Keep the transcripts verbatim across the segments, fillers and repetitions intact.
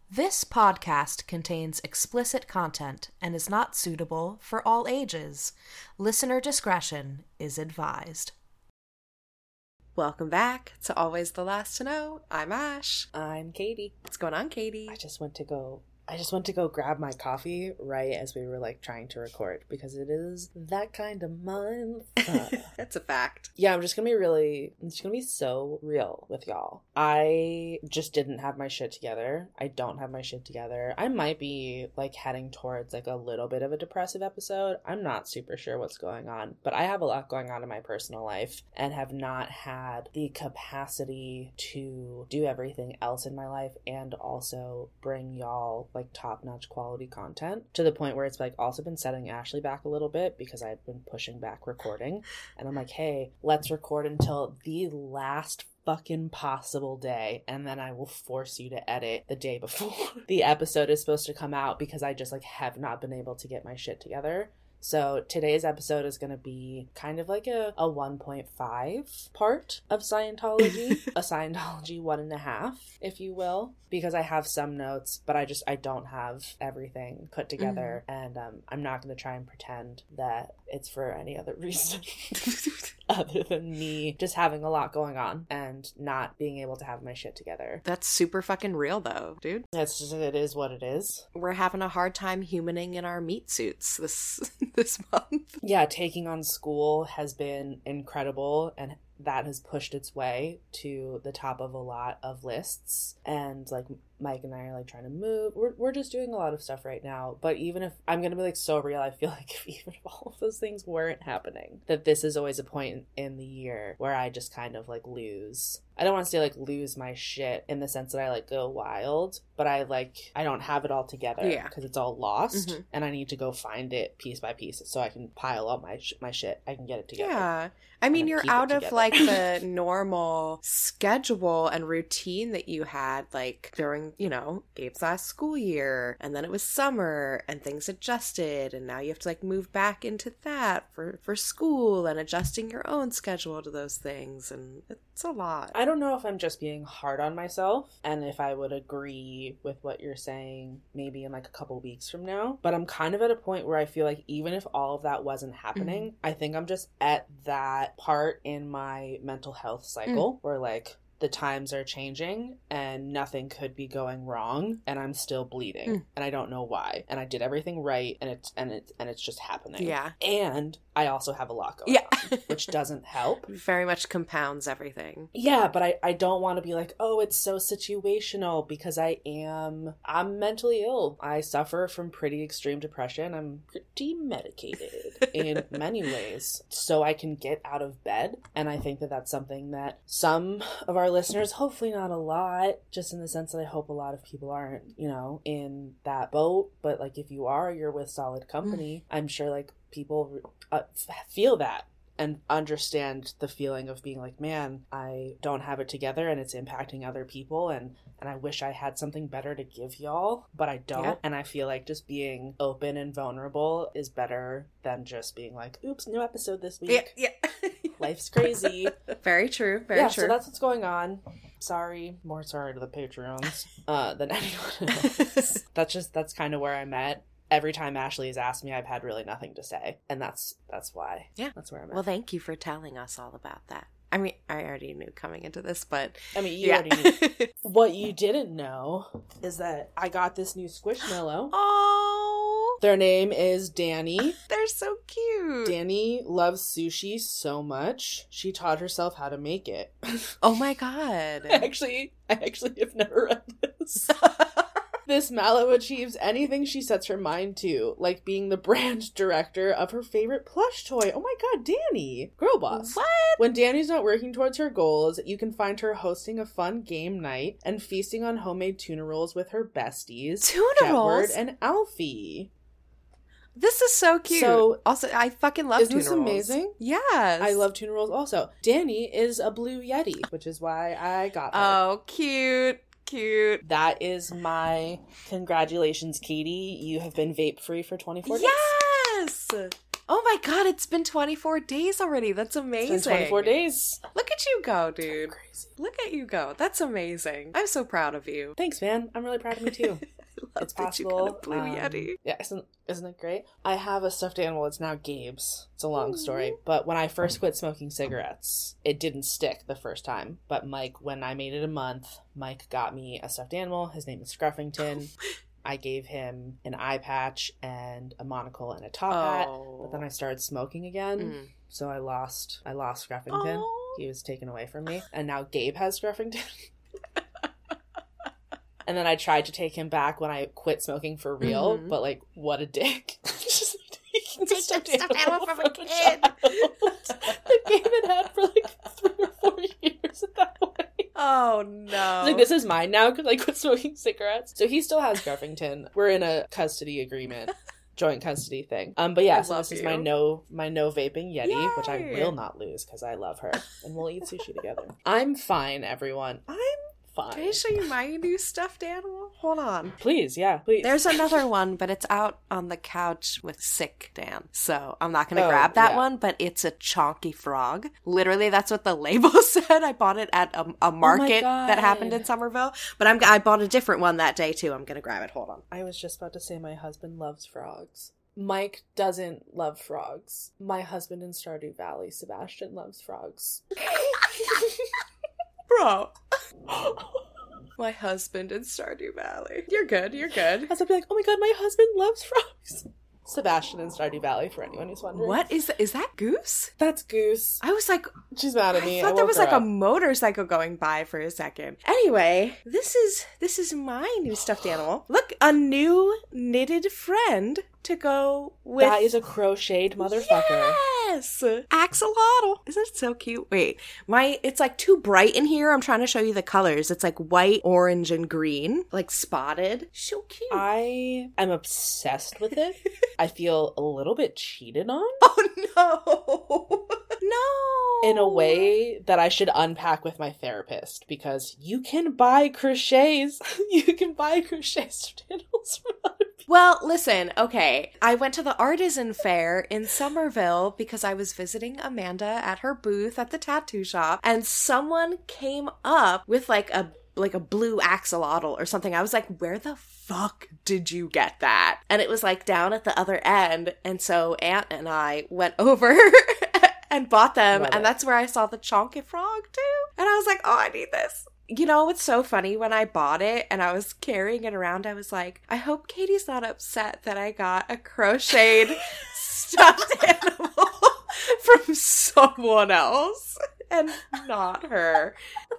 This podcast contains explicit content and is not suitable for all ages. Listener discretion is advised. Welcome back to Always the Last to Know. I'm Ash. I'm Katie. What's going on, Katie? I just went to go I just went to go grab my coffee right as we were like trying to record because it is that kind of month. Uh, That's a fact. yeah, I'm just gonna be really I'm just gonna be so real with y'all. I just didn't have my shit together. I don't have my shit together. I might be like heading towards like a little bit of a depressive episode. I'm not super sure what's going on, but I have a lot going on in my personal life and have not had the capacity to do everything else in my life and also bring y'all like top-notch quality content to the point where it's like also been setting Ashley back a little bit because I've been pushing back recording, and I'm like, hey, let's record until the last fucking possible day, and then I will force you to edit the day before the episode is supposed to come out because I just like have not been able to get my shit together. So today's episode is going to be kind of like a, a one point five part of Scientology, a Scientology one and a half, if you will, because I have some notes, but I just, I don't have everything put together, mm-hmm. and um, I'm not going to try and pretend that it's for any other reason other than me just having a lot going on and not being able to have my shit together. That's super fucking real though, dude. It's just, it is what it is. We're having a hard time humaning in our meat suits this this month. Yeah, taking on school has been incredible, and that has pushed its way to the top of a lot of lists. And like Mike and I are like trying to move. We're we're just doing a lot of stuff right now. But even if I'm gonna be like so real, I feel like if even if all of those things weren't happening, that this is always a point in the year where I just kind of like lose. I don't want to say like lose my shit in the sense that I like go wild, but I like I don't have it all together yeah. because it's all lost, mm-hmm. and I need to go find it piece by piece so I can pile up my sh- my shit. I can get it together. Yeah. I mean, you're out of like the normal schedule and routine that you had like during, you know, Gabe's last school year, and then it was summer and things adjusted, and now you have to like move back into that for, for school and adjusting your own schedule to those things, and it's a lot. I don't know if I'm just being hard on myself and if I would agree with what you're saying maybe in like a couple weeks from now, but I'm kind of at a point where I feel like even if all of that wasn't happening, mm-hmm. I think I'm just at that part in my mental health cycle mm. where like the times are changing and nothing could be going wrong and I'm still bleeding mm. and I don't know why, and I did everything right and it's and it's and it's just happening. Yeah. And I also have a lot going yeah. on, which doesn't help. Very much compounds everything. Yeah, but I, I don't want to be like, oh, it's so situational, because I am, I'm mentally ill. I suffer from pretty extreme depression. I'm pretty medicated in many ways, so I can get out of bed. And I think that that's something that some of our listeners, hopefully not a lot, just in the sense that I hope a lot of people aren't, you know, in that boat. But like if you are, you're with solid company. Mm. I'm sure like people uh, feel that and understand the feeling of being like, man, I don't have it together and it's impacting other people, and and I wish I had something better to give y'all, but I don't. Yeah. And I feel like just being open and vulnerable is better than just being like, oops, new episode this week. Yeah, yeah. Life's crazy. Very true, very yeah, true. So that's what's going on. Sorry, more sorry to the Patreons uh, than anyone else. that's just, that's kind of where I'm at. Every time Ashley has asked me, I've had really nothing to say. And that's that's why. Yeah. That's where I'm at. Well, thank you for telling us all about that. I mean, I already knew coming into this, but... I mean, you yeah. already knew. What you didn't know is that I got this new Squishmallow. Oh! Their name is Danny. They're so cute. Danny loves sushi so much, she taught herself how to make it. Oh my god. Actually, I actually have never read this. This mallow achieves anything she sets her mind to, like being the brand director of her favorite plush toy. Oh my god, Danny! Girl boss. What? When Danny's not working towards her goals, you can find her hosting a fun game night and feasting on homemade tuna rolls with her besties, Tuna Jetward rolls? and Alfie. This is so cute. So, also, I fucking love isn't tuna this rolls. amazing? Yes. I love tuna rolls also. Danny is a blue Yeti, which is why I got her. Oh, cute. Cute. That is my congratulations, Katie. You have been vape free for twenty-four days. Yes! Oh my god, it's been twenty-four days already. That's amazing. It's been twenty-four days. Look at you go, dude. Crazy. Look at you go. That's amazing. I'm so proud of you. Thanks, man. I'm really proud of me too. It's possible. You got a blue um, Yeti. Yeah, isn't isn't it great? I have a stuffed animal. It's now Gabe's. It's a long story. But when I first quit smoking cigarettes, it didn't stick the first time. But Mike, when I made it a month, Mike got me a stuffed animal. His name is Scruffington. I gave him an eye patch and a monocle and a top oh. hat. But then I started smoking again. Mm. So I lost I lost Scruffington. Oh. He was taken away from me. And now Gabe has Scruffington. And then I tried to take him back when I quit smoking for real, mm-hmm. but like, what a dick. Just taking the stuffed animal from a kid. The Gabe had had for like three or four years at that point. Oh no. Like, this is mine now because I quit smoking cigarettes. So he still has Scruffington. We're in a custody agreement. Joint custody thing. Um, but yeah, I so this you. is my no my no vaping Yeti, Yay! Which I will not lose because I love her. And we'll eat sushi together. I'm fine, everyone. I'm fine. Can I show you my new stuffed animal? Hold on. Please, yeah, please. There's another one, but it's out on the couch with sick Dan. So I'm not going to oh, grab that yeah. one, but it's a chonky frog. Literally, that's what the label said. I bought it at a, a market oh that happened in Somerville. But I'm, I bought a different one that day, too. I'm going to grab it. Hold on. I was just about to say my husband loves frogs. Mike doesn't love frogs. My husband in Stardew Valley, Sebastian, loves frogs. Bro. My husband in Stardew Valley. You're good, you're good. I was like, oh my god, my husband loves frogs. Sebastian in Stardew Valley, for anyone who's wondering. What is that? Is that Goose? That's Goose. I was like... She's mad at me. I thought I there was like up. a motorcycle going by for a second. Anyway, this is this is my new stuffed animal. Look, a new knitted friend to go with... That is a crocheted motherfucker. Yes! Axolotl. Isn't it so cute? Wait, my it's like too bright in here. I'm trying to show you the colors. It's like white, orange, and green. Like spotted. So cute. I am obsessed with it. I feel a little bit cheated on. Oh, no. No. In a way that I should unpack with my therapist, because you can buy crochets. You can buy crochet stuffed animals from other people. Well, listen, okay. I went to the artisan fair in Somerville because I was visiting Amanda at her booth at the tattoo shop, and someone came up with like a like a blue axolotl or something. I was like, where the fuck did you get that? And it was like down at the other end, and so Aunt and I went over and bought them, Love and it. That's where I saw the chonky frog too. And I was like, oh, I need this. You know what's so funny? When I bought it and I was carrying it around, I was like, I hope Katie's not upset that I got a crocheted stuffed animal from someone else and not her.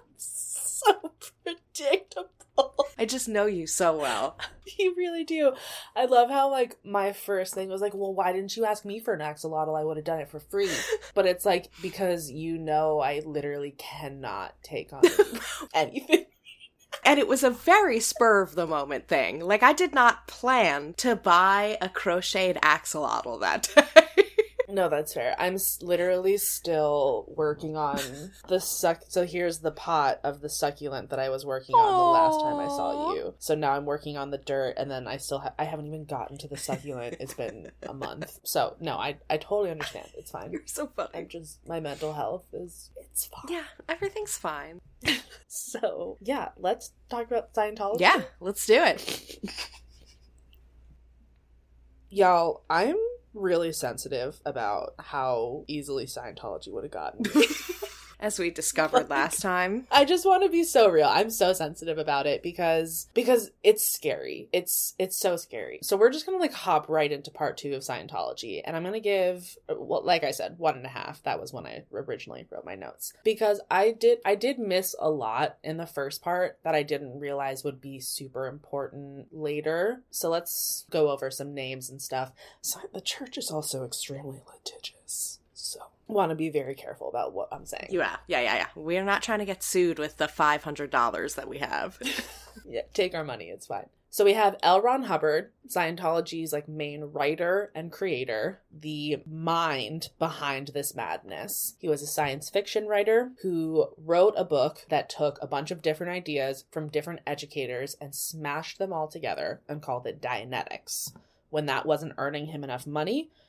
So predictable. I just know you so well. You really do. I love how, like, my first thing was like, well, why didn't you ask me for an axolotl? I would have done it for free. But it's like, because you know I literally cannot take on anything. And it was a very spur of the moment thing. Like, I did not plan to buy a crocheted axolotl that day. No, that's fair. I'm s- literally still working on the suck. So here's the pot of the succulent that I was working on Aww. the last time I saw you. So now I'm working on the dirt, and then I still ha- I haven't even gotten to the succulent. It's been a month. So no, I I totally understand. It's fine. You're so funny. I'm just my mental health is it's fine. Yeah, everything's fine. So yeah, let's talk about Scientology. Yeah, let's do it. Y'all, I'm really sensitive about how easily Scientology would have gotten me. As we discovered last time. I just want to be so real. I'm so sensitive about it because because it's scary. It's it's so scary. So we're just gonna like hop right into part two of Scientology, and I'm gonna give, well, like I said, one and a half. That was when I originally wrote my notes, because I did I did miss a lot in the first part that I didn't realize would be super important later. So let's go over some names and stuff. So the church is also extremely litigious. So want to be very careful about what I'm saying. Yeah, yeah, yeah, yeah. We're not trying to get sued with the five hundred dollars that we have. Yeah, take our money. It's fine. So we have L. Ron Hubbard, Scientology's like main writer and creator, the mind behind this madness. He was a science fiction writer who wrote a book that took a bunch of different ideas from different educators and smashed them all together and called it Dianetics. When that wasn't earning him enough money,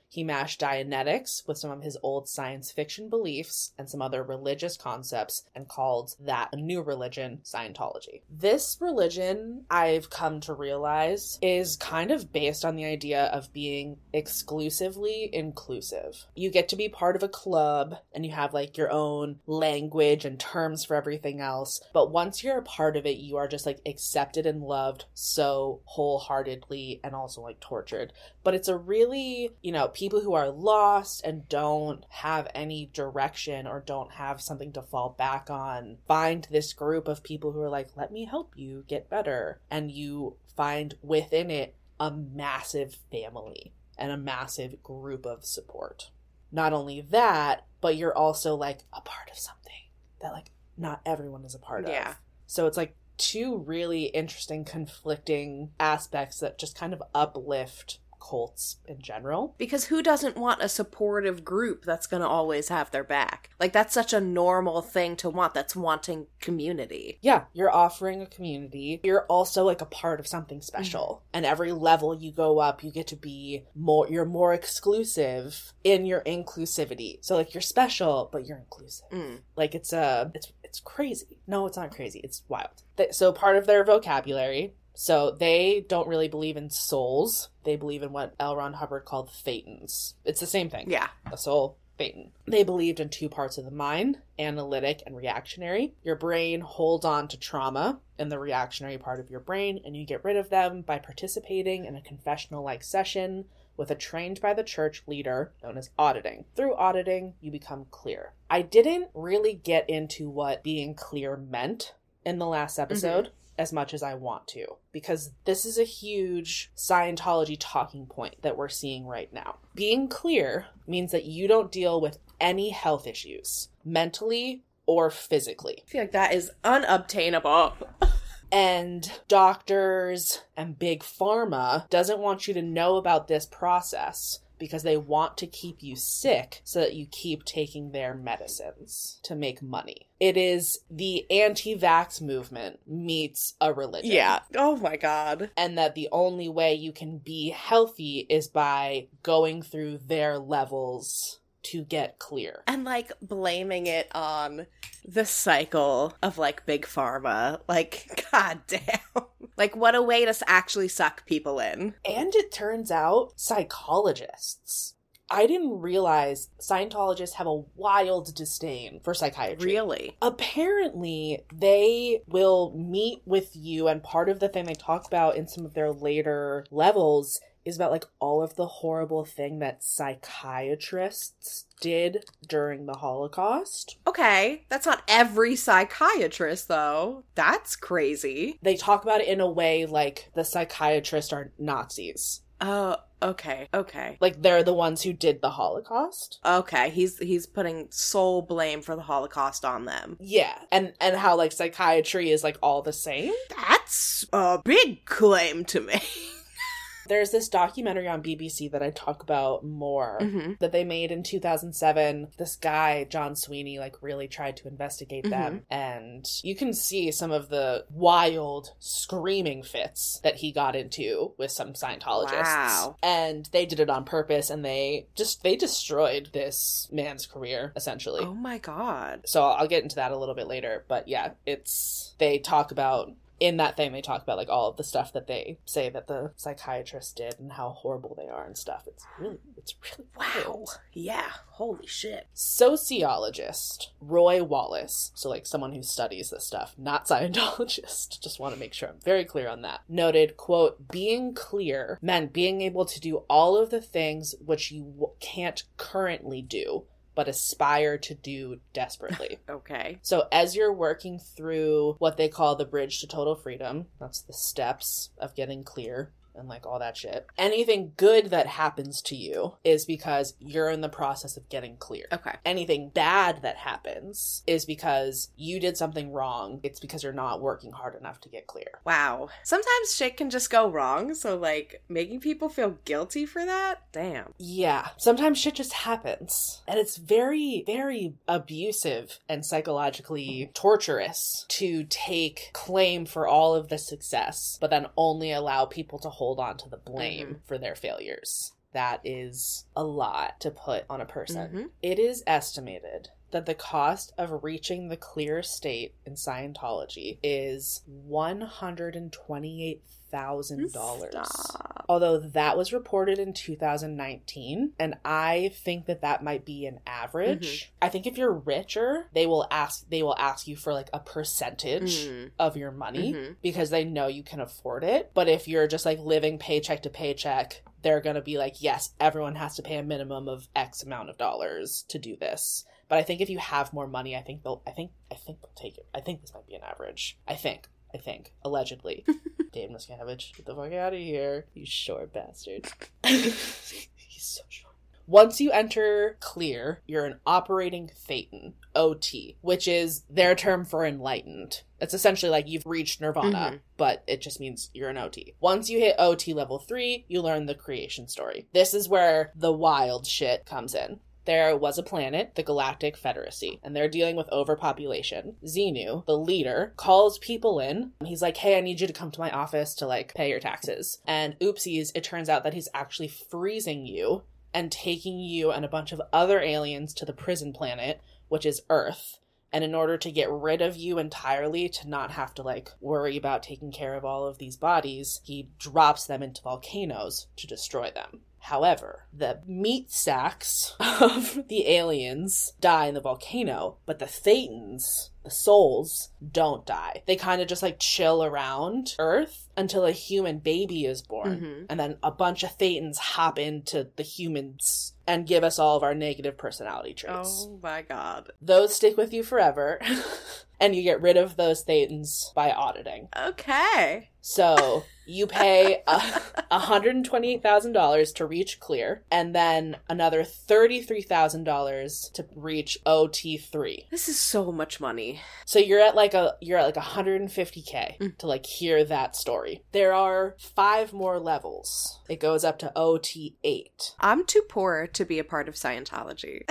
He mashed Dianetics with some of his old science fiction beliefs and some other religious concepts and called that a new religion, Scientology. This religion, I've come to realize, is kind of based on the idea of being exclusively inclusive. You get to be part of a club and you have like your own language and terms for everything else. But once you're a part of it, you are just like accepted and loved so wholeheartedly and also like tortured. But it's a really, you know, people who are lost and don't have any direction or don't have something to fall back on find this group of people who are like, let me help you get better. And you find within it a massive family and a massive group of support. Not only that, but you're also like a part of something that like not everyone is a part of. Yeah. So it's like two really interesting conflicting aspects that just kind of uplift cults in general. Because who doesn't want a supportive group that's going to always have their back? Like, that's such a normal thing to want. That's wanting community. Yeah, you're offering a community. You're also like a part of something special. Mm-hmm. And every level you go up, you get to be more, you're more exclusive in your inclusivity. So like you're special, but you're inclusive. Mm. Like it's a, it's, it's crazy. No, it's not crazy. It's wild. So part of their vocabulary, so they don't really believe in souls. They believe in what L. Ron Hubbard called thetans. It's the same thing. Yeah. A soul, thetan. They believed in two parts of the mind, analytic and reactionary. Your brain holds on to trauma in the reactionary part of your brain, and you get rid of them by participating in a confessional-like session with a trained by the church leader known as auditing. Through auditing, you become clear. I didn't really get into what being clear meant in the last episode. Mm-hmm. As much as I want to, because this is a huge Scientology talking point that we're seeing right now. Being clear means that you don't deal with any health issues, mentally or physically. I feel like that is unobtainable. And doctors and big pharma doesn't want you to know about this process because they want to keep you sick so that you keep taking their medicines to make money. It is the anti-vax movement meets a religion. Yeah. Oh my God. And that the only way you can be healthy is by going through their levels to get clear. And like blaming it on the cycle of like big pharma. Like, god damn. Like, what a way to actually suck people in. And it turns out psychologists. I didn't realize Scientologists have a wild disdain for psychiatry. Really? Apparently, they will meet with you, and part of the thing they talk about in some of their later levels is about, like, all of the horrible thing that psychiatrists did during the Holocaust. Okay, that's not every psychiatrist, though. That's crazy. They talk about it in a way like the psychiatrists are Nazis. Oh, okay, okay. Like, they're the ones who did the Holocaust. Okay, he's he's putting sole blame for the Holocaust on them. Yeah, and, and how, like, psychiatry is, like, all the same. That's a big claim to make. There's this documentary on B B C that I talk about more mm-hmm. that they made in two thousand seven. This guy, John Sweeney, like really tried to investigate mm-hmm. them. And you can see some of the wild screaming fits that he got into with some Scientologists. Wow. And they did it on purpose, and they just, they destroyed this man's career, essentially. Oh my God. So I'll get into that a little bit later. But yeah, it's, they talk about... In that thing, they talk about, like, all of the stuff that they say that the psychiatrists did and how horrible they are and stuff. It's really, it's really wow. wild. Yeah. Holy shit. Sociologist Roy Wallace, so, like, someone who studies this stuff, not Scientologist, just want to make sure I'm very clear on that, noted, quote, being clear meant being able to do all of the things which you w- can't currently do, but aspire to do desperately. Okay. So as you're working through what they call the bridge to total freedom, that's the steps of getting clear and like all that shit, anything good that happens to you is because you're in the process of getting clear. Okay. Anything bad that happens is because you did something wrong. It's because you're not working hard enough to get clear. Wow. Sometimes shit can just go wrong, so like making people feel guilty for that? Damn. Yeah. Sometimes shit just happens. And it's very, very abusive and psychologically torturous to take claim for all of the success, but then only allow people to hold on to the blame mm-hmm. for their failures. that is a lot to put on a person. Mm-hmm. It is estimated that the cost of reaching the clear state in Scientology is one hundred twenty-eight thousand dollars. Stop. Although that was reported in two thousand nineteen, and I think that that might be an average. Mm-hmm. I think if you're richer, they will ask they will ask you for like a percentage mm-hmm. of your money mm-hmm. because they know you can afford it. But if you're just like living paycheck to paycheck, they're going to be like, yes, everyone has to pay a minimum of X amount of dollars to do this. But I think if you have more money, I think they'll I think I think they'll take it. I think this might be an average. I think. I think. Allegedly. Dave Miscavige, get the fuck out of here. You short bastard. He's so short. Once you enter clear, you're an operating Thetan, O T, which is their term for enlightened. It's essentially like you've reached nirvana, mm-hmm. but it just means you're an O T. Once you hit O T level three, you learn the creation story. This is where the wild shit comes in. There was a planet, the Galactic Federacy, and they're dealing with overpopulation. Xenu, the leader, calls people in. He's like, hey, I need you to come to my office to, like, pay your taxes. And oopsies, it turns out that he's actually freezing you and taking you and a bunch of other aliens to the prison planet, which is Earth. And in order to get rid of you entirely, to not have to, like, worry about taking care of all of these bodies, he drops them into volcanoes to destroy them. However, the meat sacks of the aliens die in the volcano, but the Thetans, the souls, don't die. They kind of just like chill around Earth until a human baby is born. Mm-hmm. And then a bunch of Thetans hop into the humans and give us all of our negative personality traits. Oh my god. Those stick with you forever. And you get rid of those Thetans by auditing. Okay. So you pay uh, one hundred twenty-eight thousand dollars to reach clear, and then another thirty-three thousand dollars to reach O T three. This is so much money. So you're at like a you're at like one hundred fifty thousand mm. to like hear that story. There are five more levels. It goes up to O T eight. I'm too poor to be a part of Scientology.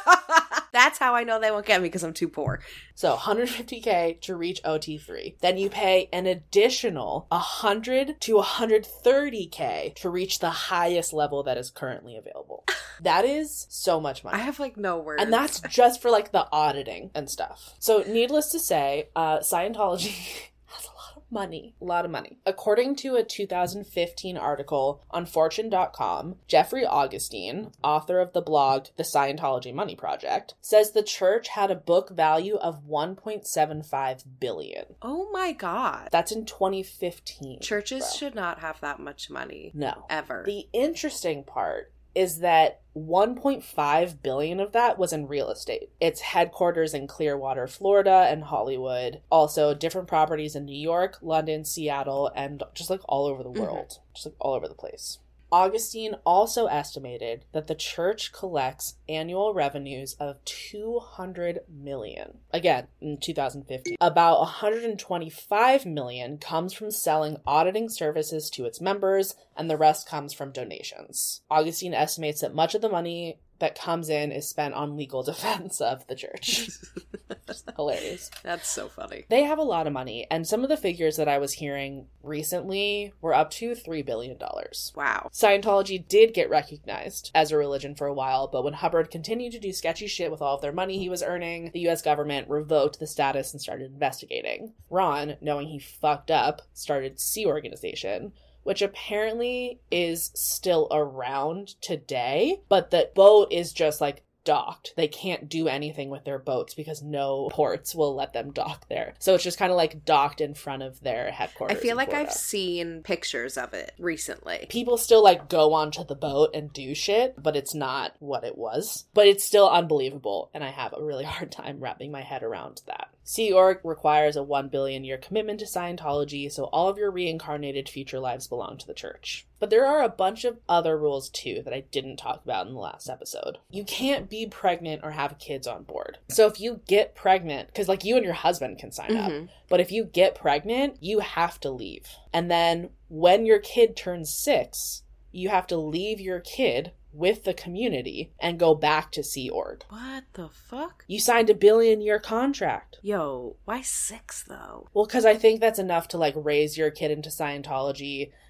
That's how I know they won't get me, because I'm too poor. So one hundred fifty thousand to reach O T three. Then you pay an additional one hundred to one hundred thirty thousand to reach the highest level that is currently available. That is so much money. I have like no words. And that's just for like the auditing and stuff. So needless to say, uh, Scientology has a lot of money. A lot of money. According to a two thousand fifteen article on fortune dot com, Jeffrey Augustine, author of the blog The Scientology Money Project, says the church had a book value of one point seven five billion dollars. Oh my god. That's in twenty fifteen. Churches bro. should not have that much money. No. Ever. The interesting part is that one point five billion dollars of that was in real estate. Its headquarters in Clearwater, Florida, and Hollywood. Also, different properties in New York, London, Seattle, and just like all over the world. Mm-hmm. Just like all over the place. Augustine also estimated that the church collects annual revenues of two hundred million dollars. Again, in two thousand fifteen. About one hundred twenty-five million dollars comes from selling auditing services to its members, and the rest comes from donations. Augustine estimates that much of the money that comes in is spent on legal defense of the church. Hilarious. That's so funny. They have a lot of money, and some of the figures that I was hearing recently were up to three billion dollars. Wow. Scientology did get recognized as a religion for a while, but when Hubbard continued to do sketchy shit with all of their money he was earning, the U S government revoked the status and started investigating. Ron, knowing he fucked up, started Sea Organization, which apparently is still around today, but the boat is just like docked. They can't do anything with their boats because no ports will let them dock there. So it's just kind of like docked in front of their headquarters. I feel like I've seen pictures of it recently. People still like go onto the boat and do shit, but it's not what it was. But it's still unbelievable, and I have a really hard time wrapping my head around that. Sea Org requires a one billion year commitment to Scientology, so all of your reincarnated future lives belong to the church. But there are a bunch of other rules too that I didn't talk about in the last episode. You can't be pregnant or have kids on board. So if you get pregnant, because like you and your husband can sign mm-hmm. up, but if you get pregnant, you have to leave. And then when your kid turns six, you have to leave your kid with the community and go back to Sea Org. What the fuck? You signed a billion year contract. Yo, why six though? Well, because I think that's enough to like raise your kid into Scientology,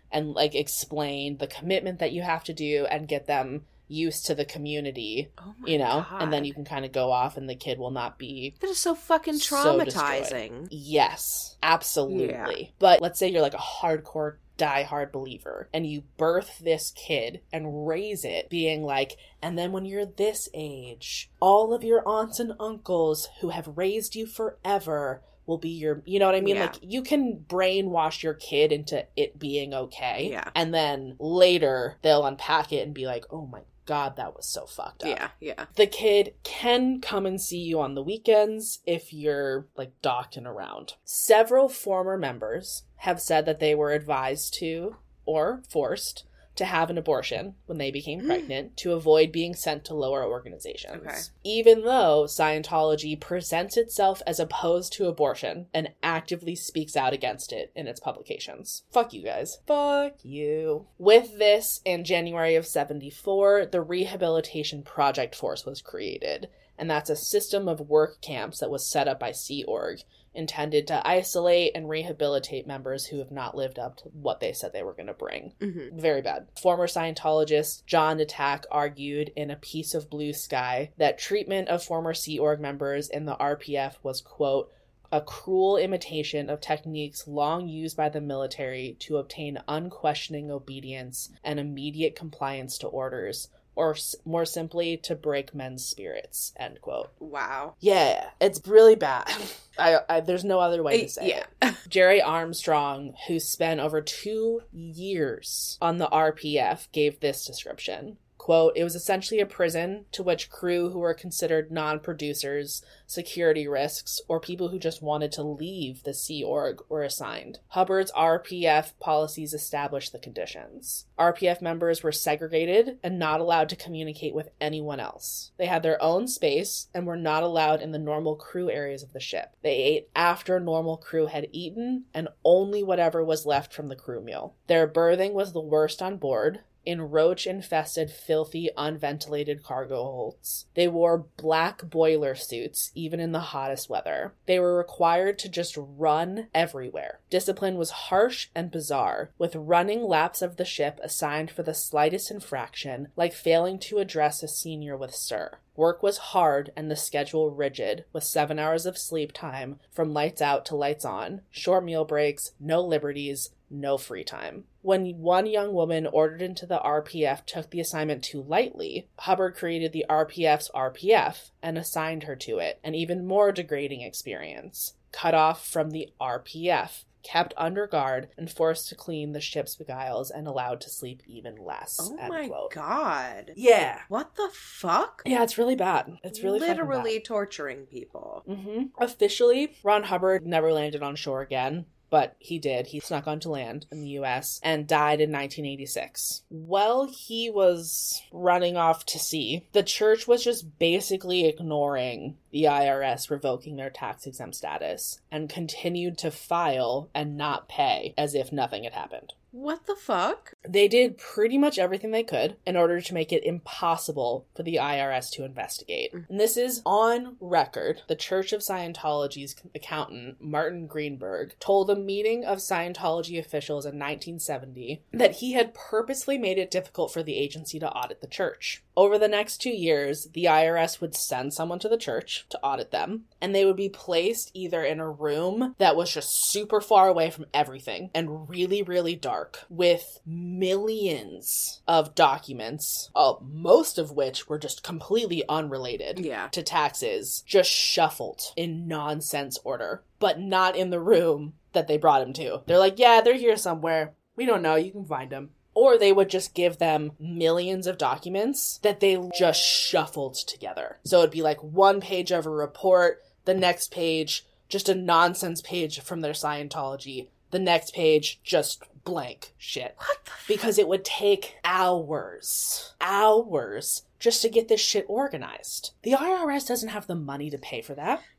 and like explain the commitment that you have to do and get them used to the community, oh my you know, God. and then you can kind of go off and the kid will not be That is so fucking traumatizing. So yes, absolutely. Yeah. But let's say you're like a hardcore diehard believer and you birth this kid and raise it being like, and then when you're this age, all of your aunts and uncles who have raised you forever will be your, you know what I mean? Yeah. Like, you can brainwash your kid into it being okay. Yeah. And then later they'll unpack it and be like, oh my God, that was so fucked up. Yeah, yeah. The kid can come and see you on the weekends if you're, like, docking around. Several former members have said that they were advised to, or forced, to have an abortion when they became pregnant to avoid being sent to lower organizations. Okay. Even though Scientology presents itself as opposed to abortion and actively speaks out against it in its publications. Fuck you guys. Fuck you. With this, in January of seventy-four, the Rehabilitation Project Force was created. And that's a system of work camps that was set up by Sea Org, intended to isolate and rehabilitate members who have not lived up to what they said they were going to bring. Mm-hmm. Very bad. Former Scientologist John Natak argued in A Piece of Blue Sky that treatment of former Sea Org members in the R P F was, quote, a cruel imitation of techniques long used by the military to obtain unquestioning obedience and immediate compliance to orders, or more simply, to break men's spirits, end quote. Wow. Yeah, it's really bad. I, I There's no other way to say yeah. it. Jerry Armstrong, who spent over two years on the R P F, gave this description. Quote, it was essentially a prison to which crew who were considered non-producers, security risks, or people who just wanted to leave the Sea Org were assigned. Hubbard's R P F policies established the conditions. R P F members were segregated and not allowed to communicate with anyone else. They had their own space and were not allowed in the normal crew areas of the ship. They ate after normal crew had eaten and only whatever was left from the crew meal. Their berthing was the worst on board, in roach-infested, filthy, unventilated cargo holds. They wore black boiler suits, even in the hottest weather. They were required to just run everywhere. Discipline was harsh and bizarre, with running laps of the ship assigned for the slightest infraction, like failing to address a senior with sir. Work was hard and the schedule rigid, with seven hours of sleep time from lights out to lights on, short meal breaks, no liberties, no free time. When one young woman ordered into the R P F took the assignment too lightly, Hubbard created the R P F's R P F and assigned her to it, an even more degrading experience. Cut off from the R P F, kept under guard, and forced to clean the ship's beguiles and allowed to sleep even less. Oh end my quote. God. Yeah. What the fuck? Yeah, it's really bad. It's really literally bad. torturing people. Mm-hmm. Officially, Ron Hubbard never landed on shore again. But he did. He snuck onto land in the U S and died in nineteen eighty-six. While he was running off to sea, the church was just basically ignoring the I R S revoking their tax-exempt status and continued to file and not pay as if nothing had happened. What the fuck? They did pretty much everything they could in order to make it impossible for the I R S to investigate. And this is on record. The Church of Scientology's accountant, Martin Greenberg, told a meeting of Scientology officials in nineteen seventy that he had purposely made it difficult for the agency to audit the church. Over the next two years, the I R S would send someone to the church to audit them, and they would be placed either in a room that was just super far away from everything and really, really dark, with millions of documents, uh, most of which were just completely unrelated yeah. to taxes, just shuffled in nonsense order, but not in the room that they brought him to. They're like, yeah, they're here somewhere. We don't know. You can find them. Or they would just give them millions of documents that they just shuffled together. So it'd be like one page of a report, the next page, just a nonsense page from their Scientology, the next page, just blank shit. What the f- Because it would take hours, hours just to get this shit organized. The I R S doesn't have the money to pay for that.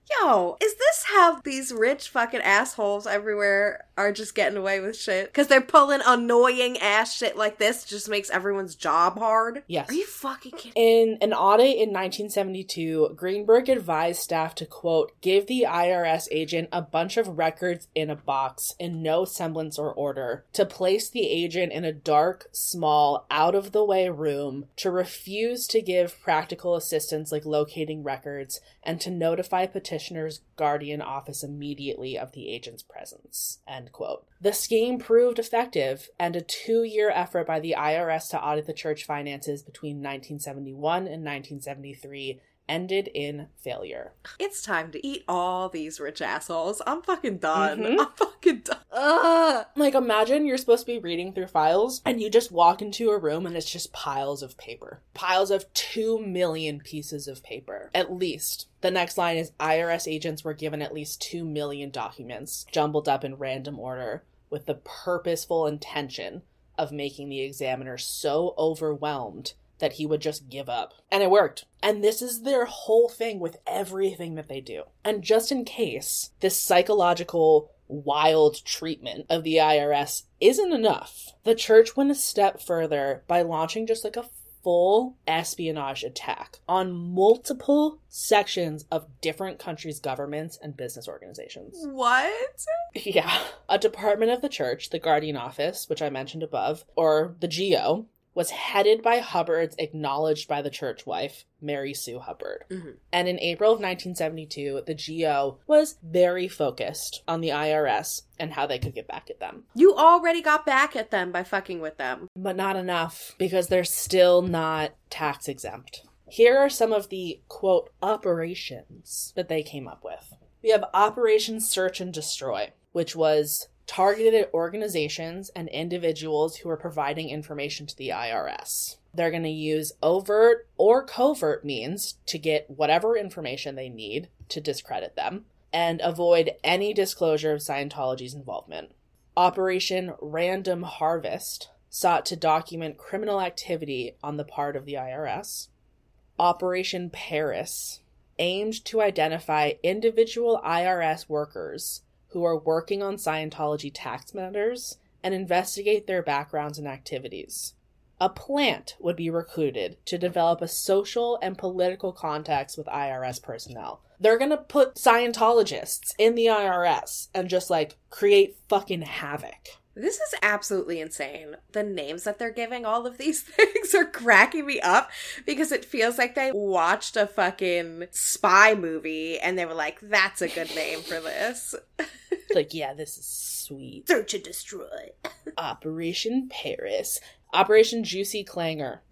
yo, is this how these rich fucking assholes everywhere are just getting away with shit? Because they're pulling annoying ass shit like this, just makes everyone's job hard? Yes. Are you fucking kidding? In an audit in nineteen seventy-two, Greenberg advised staff to, quote, give the I R S agent a bunch of records in a box in no semblance or order, to place the agent in a dark, small, out-of-the-way room, to refuse to give practical assistance like locating records, and to notify petitioner's guardian office immediately of the agent's presence, end quote. The scheme proved effective, and a two-year effort by the I R S to audit the church finances between nineteen seventy-one and nineteen seventy-three ended in failure. It's time to eat all these rich assholes. I'm fucking done. Mm-hmm. I'm fucking done. Ugh. Like, imagine you're supposed to be reading through files, and you just walk into a room and it's just piles of paper. Piles of two million pieces of paper. At least. The next line is I R S agents were given at least two million documents, jumbled up in random order, with the purposeful intention of making the examiner so overwhelmed that he would just give up. And it worked. And this is their whole thing with everything that they do. And just in case this psychological wild treatment of the I R S isn't enough, the church went a step further by launching just like a full espionage attack on multiple sections of different countries' governments and business organizations. What? Yeah. A department of the church, the Guardian Office, which I mentioned above, or the G O, was headed by Hubbard's acknowledged by the church wife, Mary Sue Hubbard. Mm-hmm. And in April of nineteen seventy-two, the G O was very focused on the I R S and how they could get back at them. You already got back at them by fucking with them. But not enough, because they're still not tax exempt. Here are some of the, quote, operations that they came up with. We have Operation Search and Destroy, which was targeted at organizations and individuals who are providing information to the I R S. They're going to use overt or covert means to get whatever information they need to discredit them and avoid any disclosure of Scientology's involvement. Operation Random Harvest sought to document criminal activity on the part of the I R S. Operation Paris aimed to identify individual I R S workers who are working on Scientology tax matters and investigate their backgrounds and activities. A plant would be recruited to develop a social and political contacts with I R S personnel. They're gonna put Scientologists in the I R S and just, like, create fucking havoc. This is absolutely insane. The names that they're giving all of these things are cracking me up because it feels like they watched a fucking spy movie and they were like, that's a good name for this. Like, yeah, this is sweet. Search and Destroy. Operation Paris. Operation Juicy Clanger.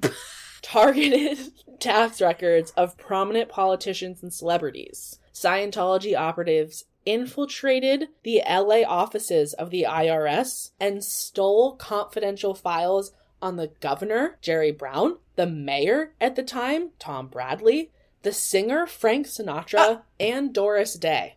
Targeted tax records of prominent politicians and celebrities. Scientology operatives infiltrated the L A offices of the I R S and stole confidential files on the governor, Jerry Brown, the mayor at the time, Tom Bradley, the singer, Frank Sinatra, uh- and Doris Day.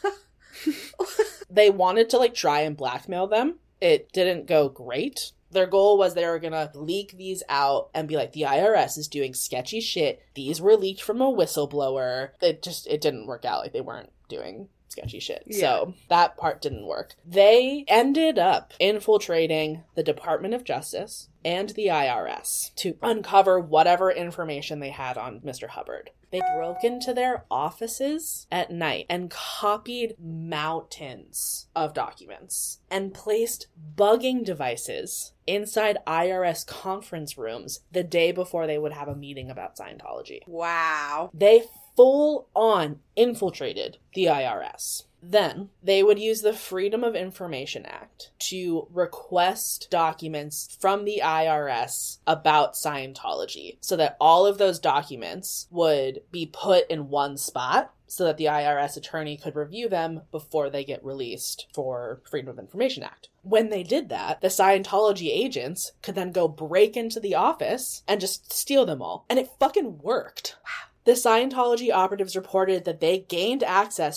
They wanted to, like, try and blackmail them. It didn't go great. Their goal was they were gonna leak these out and be like, the I R S is doing sketchy shit. These were leaked from a whistleblower. It just, it didn't work out. Like, they weren't doing sketchy shit. Yeah. So that part didn't work. They ended up infiltrating the Department of Justice and the I R S to uncover whatever information they had on Mister Hubbard. They broke into their offices at night and copied mountains of documents and placed bugging devices inside I R S conference rooms the day before they would have a meeting about Scientology. Wow. They full on infiltrated the I R S. Then they would use the Freedom of Information Act to request documents from the I R S about Scientology so that all of those documents would be put in one spot so that the I R S attorney could review them before they get released for Freedom of Information Act. When they did that, the Scientology agents could then go break into the office and just steal them all. And it fucking worked. Wow. The Scientology operatives reported that they gained access to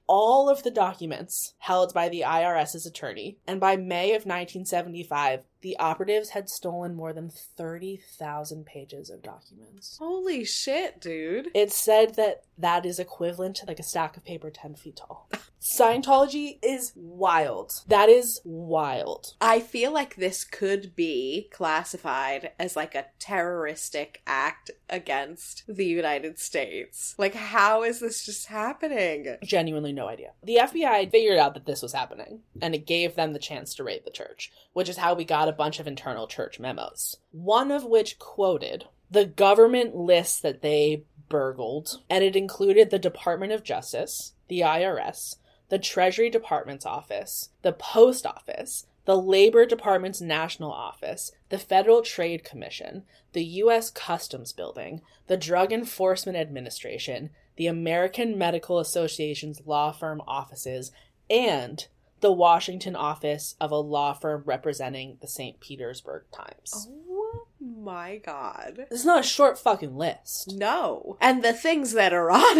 all of the documents held by the I R S's attorney, and by May of nineteen seventy-five, the operatives had stolen more than thirty thousand pages of documents. Holy shit, dude. It's said that that is equivalent to like a stack of paper ten feet tall. Scientology is wild. That is wild. I feel like this could be classified as like a terroristic act against the United States. Like, how is this just happening? Genuinely no idea. The F B I figured out that this was happening, and it gave them the chance to raid the church, which is how we got a bunch of internal church memos. One of which quoted the government list that they burgled, and it included the Department of Justice, the I R S, the Treasury Department's office, the Post Office, the Labor Department's National Office, the Federal Trade Commission, the U S Customs Building, the Drug Enforcement Administration, the American Medical Association's law firm offices, and the Washington office of a law firm representing the Saint Petersburg Times. Oh my god. This is not a short fucking list. No. And the things that are on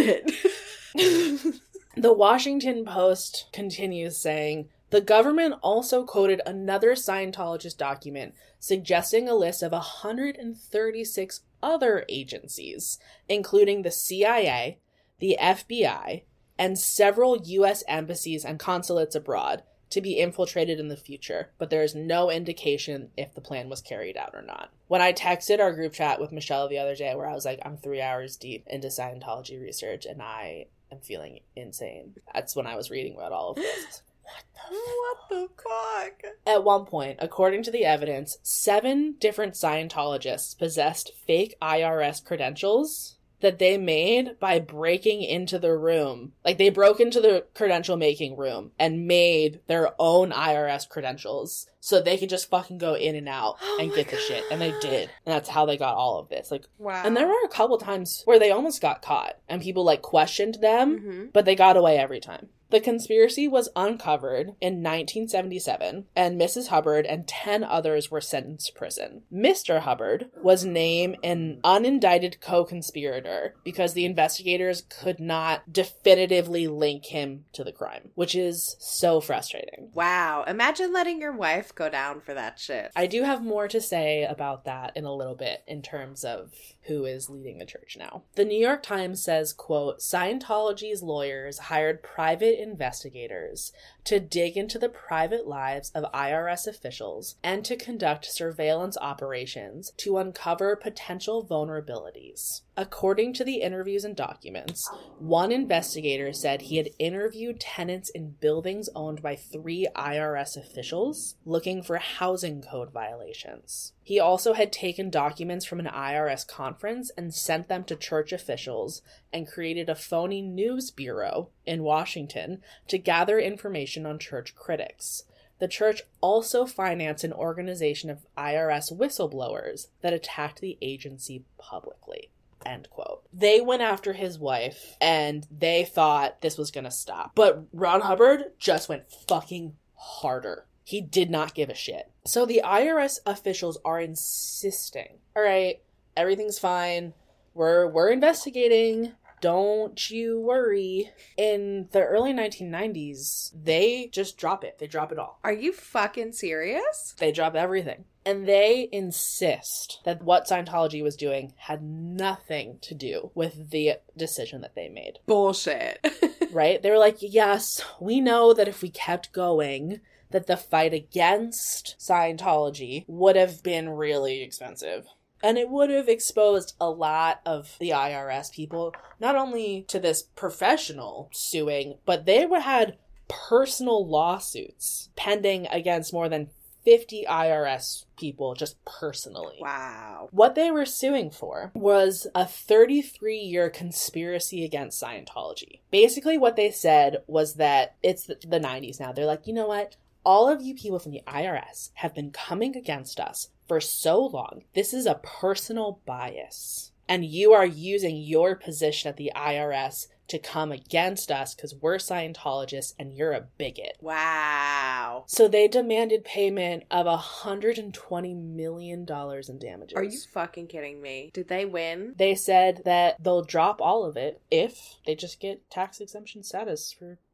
it. The Washington Post continues saying, the government also quoted another Scientologist document suggesting a list of one hundred thirty-six other agencies, including the C I A, the F B I, and several U S embassies and consulates abroad to be infiltrated in the future, but there is no indication if the plan was carried out or not. When I texted our group chat with Michelle the other day where I was like, I'm three hours deep into Scientology research and I am feeling insane. That's when I was reading about all of this. What the What the fuck? At one point, according to the evidence, seven different Scientologists possessed fake I R S credentials that they made by breaking into the room. Like, they broke into the credential making room and made their own I R S credentials so they could just fucking go in and out oh and get God. the shit. And they did. And that's how they got all of this. Like, wow. And there were a couple times where they almost got caught and people, like, questioned them, Mm-hmm. but they got away every time. The conspiracy was uncovered in nineteen seventy-seven, and Missus Hubbard and ten others were sentenced to prison. Mister Hubbard was named an unindicted co-conspirator because the investigators could not definitively link him to the crime, which is so frustrating. Wow. Imagine letting your wife go down for that shit. I do have more to say about that in a little bit in terms of who is leading the church now. The New York Times says, quote, Scientology's lawyers hired private investigators to dig into the private lives of I R S officials and to conduct surveillance operations to uncover potential vulnerabilities. According to the interviews and documents, one investigator said he had interviewed tenants in buildings owned by three I R S officials looking for housing code violations. He also had taken documents from an I R S conference and sent them to church officials and created a phony news bureau in Washington to gather information on church critics. The church also financed an organization of I R S whistleblowers that attacked the agency publicly. End quote. They went after his wife and they thought this was gonna stop. But Ron Hubbard just went fucking harder. He did not give a shit. So the I R S officials are insisting, all right, everything's fine. We're we're investigating. Don't you worry. In the early nineteen nineties, they just drop it. They drop it all. Are you fucking serious? They drop everything. And they insist that what Scientology was doing had nothing to do with the decision that they made. Bullshit. Right? They were like, yes, we know that if we kept going, that the fight against Scientology would have been really expensive. And it would have exposed a lot of the I R S people, not only to this professional suing, but they were, had personal lawsuits pending against more than fifty I R S people just personally. Wow. What they were suing for was a thirty-three year conspiracy against Scientology. Basically what they said was that it's the, the nineties now. They're like, you know what? All of you people from the I R S have been coming against us for so long. This is a personal bias. And you are using your position at the I R S to come against us because we're Scientologists and you're a bigot. Wow. So they demanded payment of one hundred twenty million dollars in damages. Are you fucking kidding me? Did they win? They said that they'll drop all of it if they just get tax exemption status for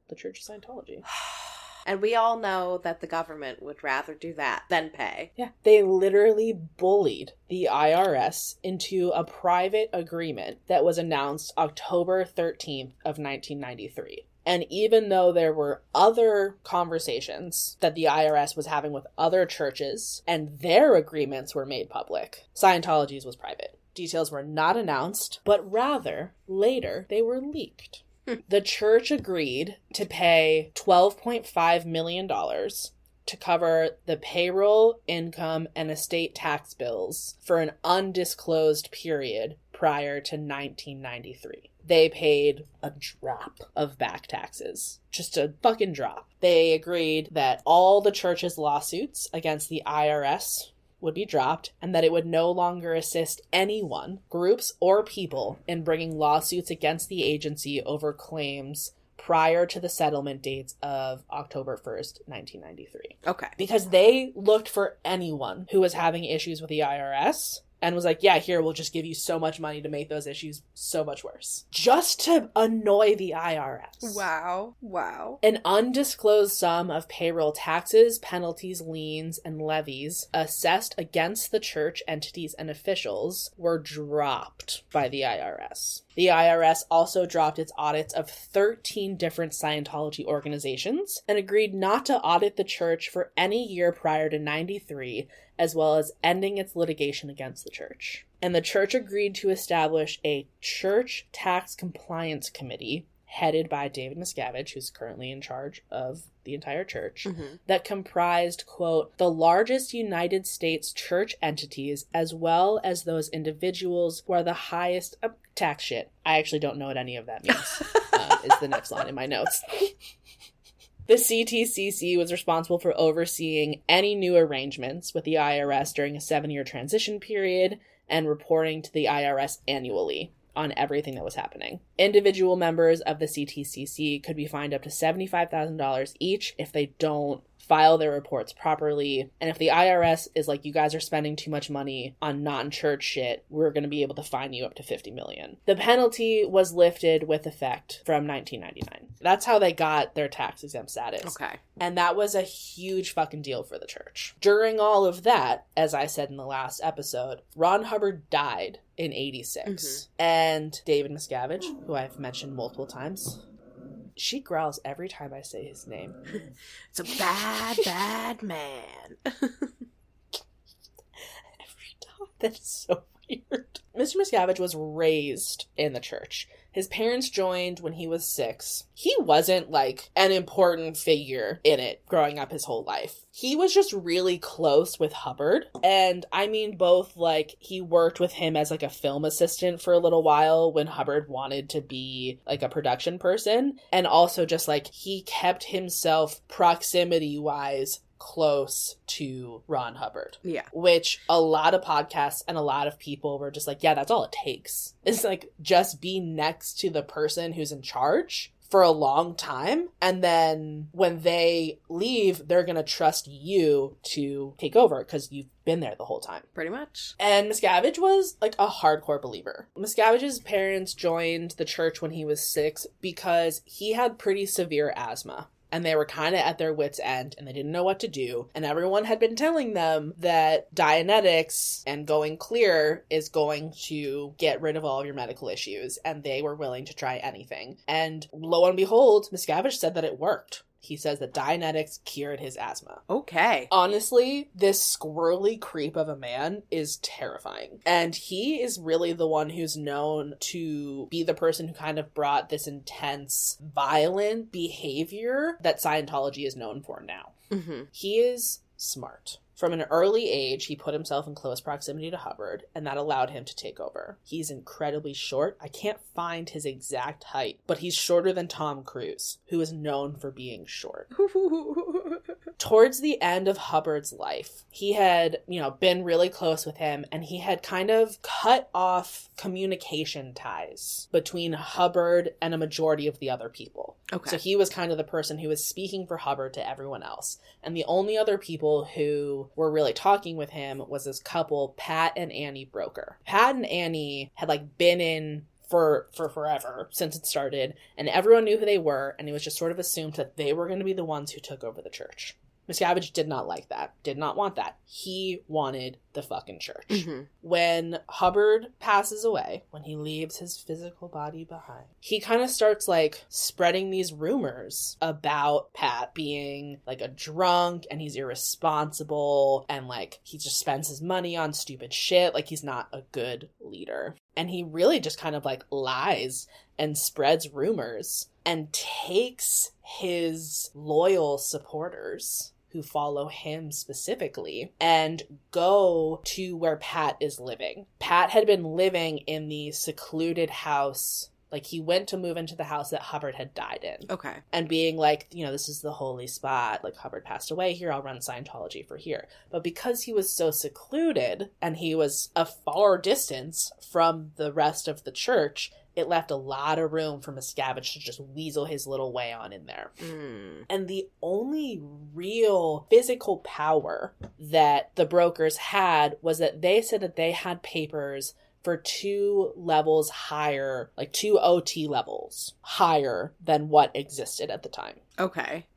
the Church of Scientology. And we all know that the government would rather do that than pay. Yeah. They literally bullied the I R S into a private agreement that was announced October thirteenth of nineteen ninety-three. And even though there were other conversations that the I R S was having with other churches and their agreements were made public, Scientology's was private. Details were not announced, but rather, later, they were leaked. The church agreed to pay twelve point five million dollars to cover the payroll, income, and estate tax bills for an undisclosed period prior to nineteen ninety-three. They paid a drop of back taxes. Just a fucking drop. They agreed that all the church's lawsuits against the I R S would be dropped, and that it would no longer assist anyone, groups, or people in bringing lawsuits against the agency over claims prior to the settlement dates of October first, nineteen ninety-three. Okay. Because they looked for anyone who was having issues with the I R S and was like, yeah, here, we'll just give you so much money to make those issues so much worse. Just to annoy the I R S. Wow. Wow. An undisclosed sum of payroll taxes, penalties, liens, and levies assessed against the church entities and officials were dropped by the I R S. The I R S also dropped its audits of thirteen different Scientology organizations and agreed not to audit the church for any year prior to ninety-three, as well as ending its litigation against the church. And the church agreed to establish a Church Tax Compliance Committee, headed by David Miscavige, who's currently in charge of the entire church, mm-hmm. that comprised, quote, the largest United States church entities, as well as those individuals who are the highest... Uh, tax shit. I actually don't know what any of that means, uh, is the next line in my notes. The C T C C was responsible for overseeing any new arrangements with the I R S during a seven-year transition period and reporting to the I R S annually on everything that was happening. Individual members of the C T C C could be fined up to seventy-five thousand dollars each if they don't file their reports properly. And if the I R S is like, you guys are spending too much money on non-church shit, we're going to be able to fine you up to fifty million dollars. The penalty was lifted with effect from nineteen ninety-nine. That's how they got their tax exempt status. Okay. And that was a huge fucking deal for the church. During all of that, as I said in the last episode, Ron Hubbard died in eighty-six. Mm-hmm. And David Miscavige, who I've mentioned multiple times, she growls every time I say his name. It's a bad, bad man. Every time. That's so weird. Mister Miscavige was raised in the church. His parents joined when he was six. He wasn't, like, an important figure in it growing up his whole life. He was just really close with Hubbard. And I mean both, like, he worked with him as, like, a film assistant for a little while when Hubbard wanted to be, like, a production person. And also just, like, he kept himself proximity-wise close to Ron Hubbard. Yeah. Which a lot of podcasts and a lot of people were just like, yeah, that's all it takes. It's like, just be next to the person who's in charge for a long time, and then when they leave, they're gonna trust you to take over because you've been there the whole time. Pretty much. And Miscavige was like a hardcore believer. Miscavige's parents joined the church when he was six because he had pretty severe asthma. And they were kind of at their wits' end, and they didn't know what to do. And everyone had been telling them that Dianetics and going clear is going to get rid of all of your medical issues. And they were willing to try anything. And lo and behold, Miscavige said that it worked. He says that Dianetics cured his asthma. Okay. Honestly, this squirrely creep of a man is terrifying. And he is really the one who's known to be the person who kind of brought this intense, violent behavior that Scientology is known for now. Mm-hmm. He is smart. From an early age, he put himself in close proximity to Hubbard, and that allowed him to take over. He's incredibly short. I can't find his exact height, but he's shorter than Tom Cruise, who is known for being short. Towards the end of Hubbard's life, he had, you know, been really close with him, and he had kind of cut off communication ties between Hubbard and a majority of the other people. Okay. So he was kind of the person who was speaking for Hubbard to everyone else. And the only other people who were really talking with him was this couple, Pat and Annie Broker. Pat and Annie had, like, been in for for forever since it started, and everyone knew who they were, and it was just sort of assumed that they were going to be the ones who took over the church. Miscavige did not like that, did not want that. He wanted the fucking church. Mm-hmm. When Hubbard passes away, when he leaves his physical body behind, he kind of starts like spreading these rumors about Pat being like a drunk, and he's irresponsible, and like he just spends his money on stupid shit, like he's not a good leader. And he really just kind of like lies and spreads rumors and takes his loyal supporters who follow him specifically and go to where Pat is living. Pat had been living in the secluded house. Like, he went to move into the house that Hubbard had died in. Okay. And being like, you know, this is the holy spot. Like, Hubbard passed away here. I'll run Scientology for here. But because he was so secluded and he was a far distance from the rest of the church, it left a lot of room for Miscavige to just weasel his little way on in there. Mm. And the only real physical power that the brokers had was that they said that they had papers for two levels higher, like two O T levels higher than what existed at the time. Okay.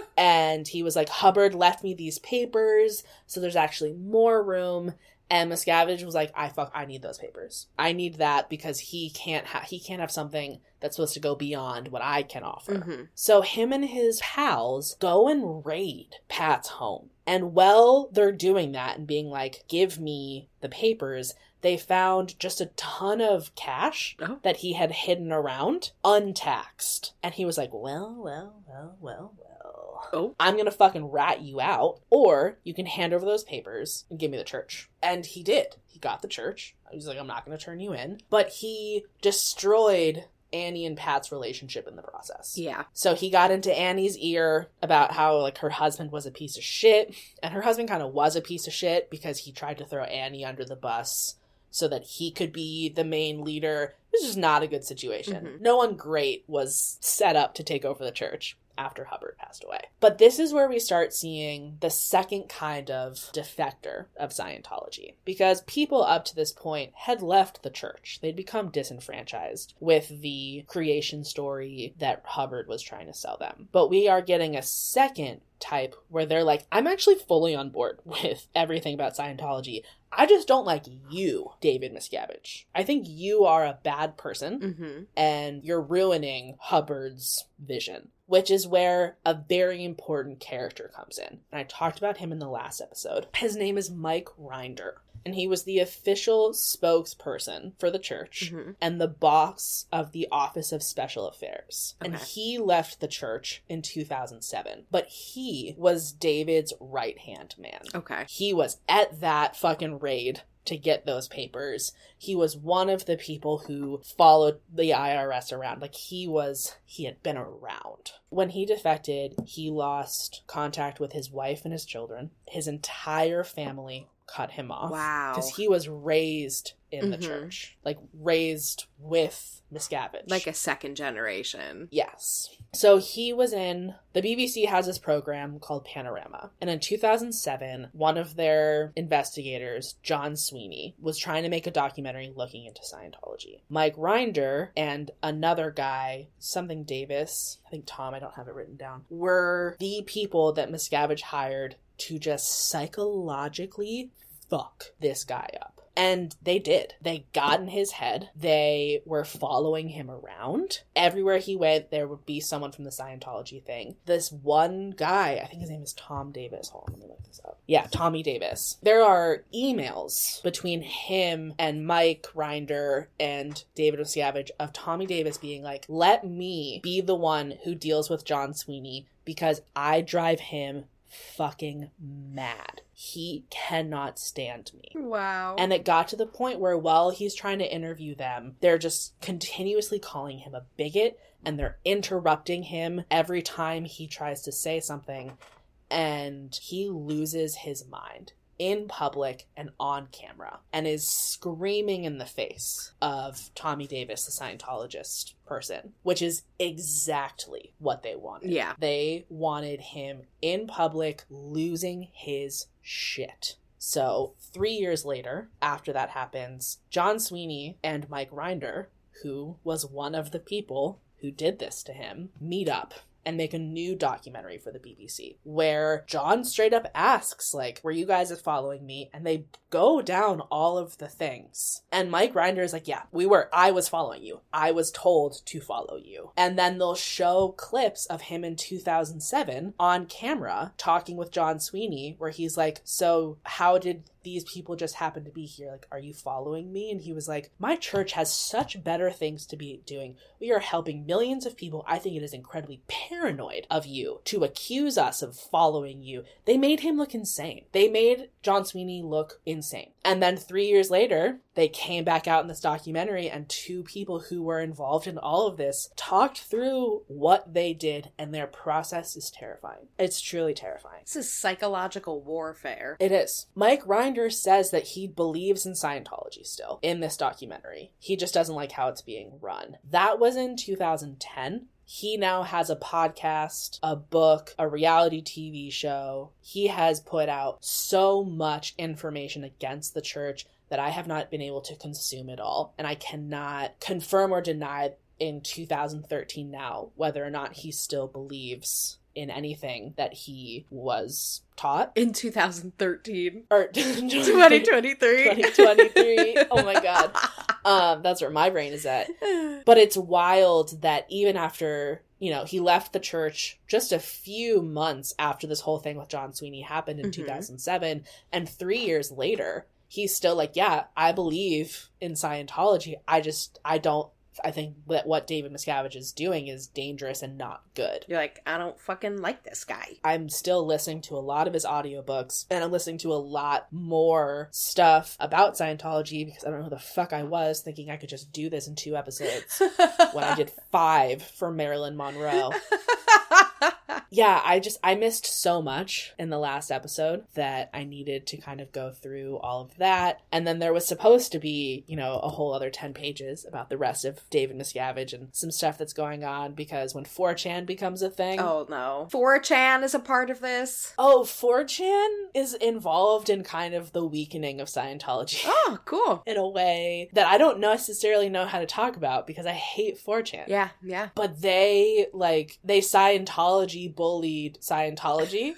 And he was like, Hubbard left me these papers, so there's actually more room. And Miscavige was like, I fuck, I need those papers. I need that because he can't have, he can't have something that's supposed to go beyond what I can offer. Mm-hmm. So him and his pals go and raid Pat's home. And while they're doing that and being like, give me the papers, they found just a ton of cash oh. that he had hidden around, untaxed. And he was like, well, well, well, well, well. Oh. I'm going to fucking rat you out, or you can hand over those papers and give me the church. And he did. He got the church. He was like, I'm not going to turn you in. But he destroyed Annie and Pat's relationship in the process. Yeah. So he got into Annie's ear about how, like, her husband was a piece of shit. And her husband kind of was a piece of shit because he tried to throw Annie under the bus so that he could be the main leader. It was just not a good situation. Mm-hmm. No one great was set up to take over the church after Hubbard passed away. But this is where we start seeing the second kind of defector of Scientology. Because people up to this point had left the church. They'd become disenfranchised with the creation story that Hubbard was trying to sell them. But we are getting a second type where they're like, I'm actually fully on board with everything about Scientology. I just don't like you, David Miscavige. I think you are a bad person, mm-hmm. and you're ruining Hubbard's vision, which is where a very important character comes in. And I talked about him in the last episode. His name is Mike Rinder, and he was the official spokesperson for the church mm-hmm. and the boss of the Office of Special Affairs. Okay. And he left the church in two thousand seven, but he was David's right-hand man. Okay. He was at that fucking raid to get those papers. He was one of the people who followed the I R S around. Like, he was, he had been around. When he defected, he lost contact with his wife and his children. His entire family cut him off. Wow. Because he was raised in mm-hmm. the church. Like, raised with Miscavige. Like a second generation. Yes. So he was in, the B B C has this program called Panorama. And in two thousand seven, one of their investigators, John Sweeney, was trying to make a documentary looking into Scientology. Mike Rinder and another guy, something Davis, I think Tom, I don't have it written down, were the people that Miscavige hired to just psychologically fuck this guy up. And they did. They got in his head. They were following him around. Everywhere he went, there would be someone from the Scientology thing. This one guy, I think his name is Tom Davis. Hold on, let me look this up. Yeah, Tommy Davis. There are emails between him and Mike Rinder and David Miscavige of Tommy Davis being like, let me be the one who deals with John Sweeney because I drive him fucking mad. He cannot stand me. Wow. And it got to the point where while he's trying to interview them, they're just continuously calling him a bigot, and they're interrupting him every time he tries to say something, and he loses his mind in public and on camera and is screaming in the face of Tommy Davis, the Scientologist person, which is exactly what they wanted. Yeah. They wanted him in public losing his shit. So three years later, after that happens, John Sweeney and Mike Rinder, who was one of the people who did this to him, meet up and make a new documentary for the B B C where John straight up asks, like, were you guys following me? And they go down all of the things. And Mike Rinder is like, yeah, we were. I was following you. I was told to follow you. And then they'll show clips of him in two thousand seven on camera talking with John Sweeney where he's like, so how did these people just happen to be here? Like, are you following me? And he was like, my church has such better things to be doing. We are helping millions of people. I think it is incredibly paranoid of you to accuse us of following you. They made him look insane. They made John Sweeney look insane. And then three years later, they came back out in this documentary and two people who were involved in all of this talked through what they did, and their process is terrifying. It's truly terrifying. This is psychological warfare. It is. Mike Rinder says that he believes in Scientology still in this documentary. He just doesn't like how it's being run. That was in two thousand ten. He now has a podcast, a book, a reality T V show. He has put out so much information against the church that I have not been able to consume it all. And I cannot confirm or deny in two thousand thirteen now whether or not he still believes in anything that he was taught. In two thousand thirteen. Or twenty twenty-three. twenty twenty-three. Oh my God. Um, that's where my brain is at. But it's wild that even after, you know, he left the church just a few months after this whole thing with John Sweeney happened in mm-hmm. two thousand seven, and three years later, he's still like, yeah, I believe in Scientology. I just, I don't, I think that what David Miscavige is doing is dangerous and not good. You're like, I don't fucking like this guy. I'm still listening to a lot of his audiobooks, and I'm listening to a lot more stuff about Scientology because I don't know who the fuck I was thinking I could just do this in two episodes when I did five for Marilyn Monroe. Yeah, I just, I missed so much in the last episode that I needed to kind of go through all of that. And then there was supposed to be, you know, a whole other ten pages about the rest of David Miscavige and some stuff that's going on because when four chan becomes a thing. Oh, no. four chan is a part of this? Oh, four chan is involved in kind of the weakening of Scientology. Oh, cool. In a way that I don't necessarily know how to talk about because I hate four chan. Yeah, yeah. But they, like, they Scientology bullied Scientology.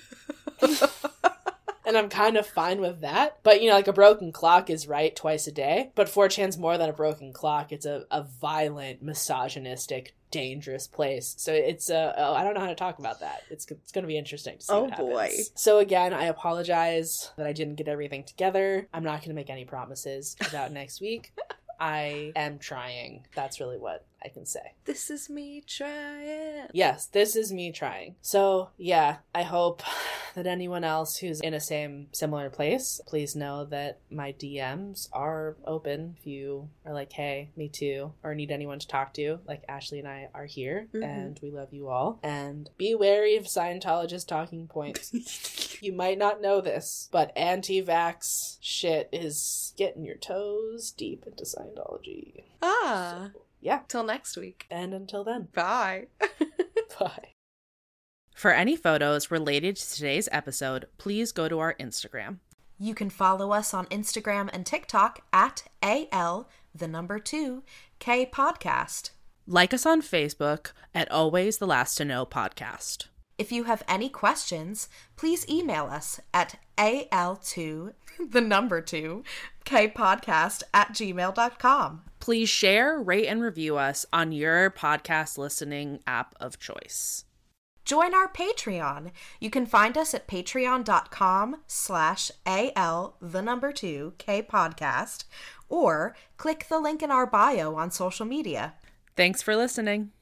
And I'm kind of fine with that. But, you know, like a broken clock is right twice a day. But four chan's more than a broken clock. It's a, a violent, misogynistic, dangerous place. So it's uh, oh, I don't know how to talk about that. It's it's going to be interesting to see oh what happens. Boy. So again, I apologize that I didn't get everything together. I'm not going to make any promises about next week. I am trying. That's really what I can say. This is me trying. Yes, this is me trying. So, yeah, I hope that anyone else who's in a same similar place, please know that my D Ms are open. If you are like, hey, me too, or need anyone to talk to, like Ashley and I are here, mm-hmm. and we love you all. And be wary of Scientologist talking points. You might not know this, but anti-vax shit is getting your toes deep into Scientology. Ah. So, yeah. Till next week. And until then. Bye. Bye. For any photos related to today's episode, please go to our Instagram. You can follow us on Instagram and TikTok at A L, the number two, K podcast. Like us on Facebook at Always the Last to Know Podcast. If you have any questions, please email us at A L two, the number two, K podcast at gmail dot com. Please share, rate, and review us on your podcast listening app of choice. Join our Patreon. You can find us at patreon.com slash AL, the number two, K podcast, or click the link in our bio on social media. Thanks for listening.